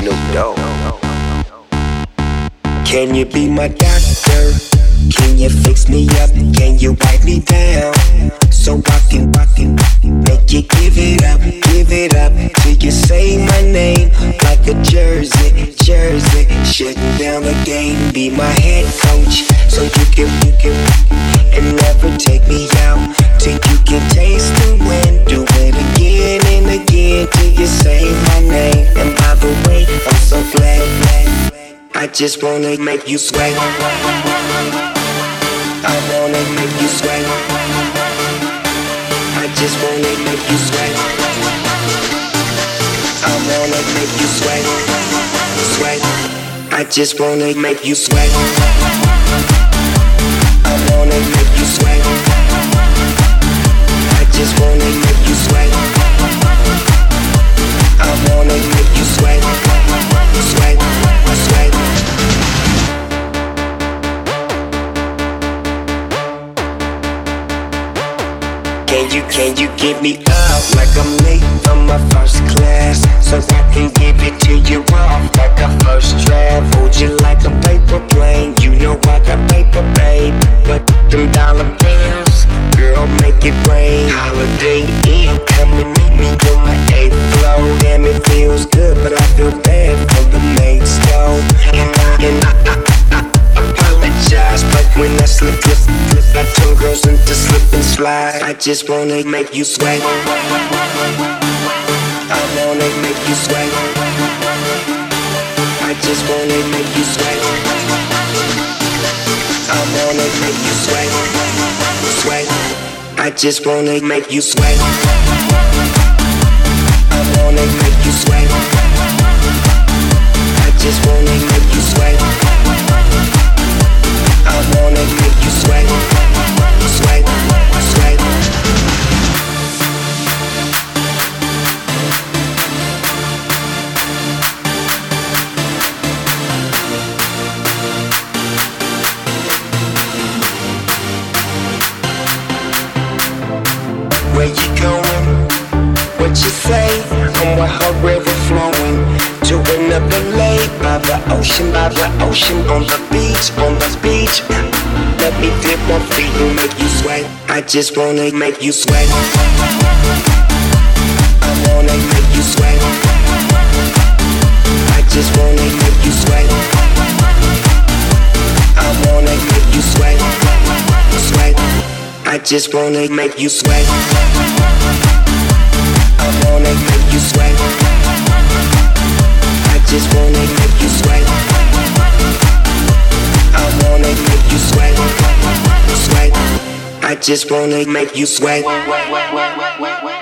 Snoop Dogg. Can you be my doctor? Can you fix me up? Can you wipe me down? So I can make you give it up till you say my name like a jersey. Shutting down the game, be my head coach, so you can and never take me out till you can taste the wind. Do it again and again till you say my name. And by the way, I'm so glad. I just wanna make you sweat. I wanna make you sweat. I just wanna make you sweat. I wanna make you sweat. I just wanna make you sweat. I wanna make you sweat. I just wanna make you sweat. I wanna make you sweat. Sweat. Can you get me up like I'm late from my first class, so I can give it to you off like a first draft? Hold you like a paper plane, you know I got paper, babe. But them dollar bills, girl, make it rain. Holiday Inn, come and meet me on my 8th floor. Damn, it feels good, but I feel bad for the mates, though. And I apologize, but when I slip, I turn girls into slip and slide. I just wanna make you sweat. I wanna make you sweat. I just wanna make you sweat. I wanna make you sweat. I just wanna make you sweat. I wanna make you sweat. I just wanna make you sweat. I wanna make you sweat. Where you going? What you say? I'm with her river flowing to another lake by the ocean, on the beach. Let me dip my feet and make you sweat. I just wanna make you sweat. I wanna make you sweat. I just wanna make you sweat. I wanna make you sweat. I just wanna make you sweat. I wanna make you sweat. I just wanna make you sweat. I wanna make you sweat. I just wanna make you sweat.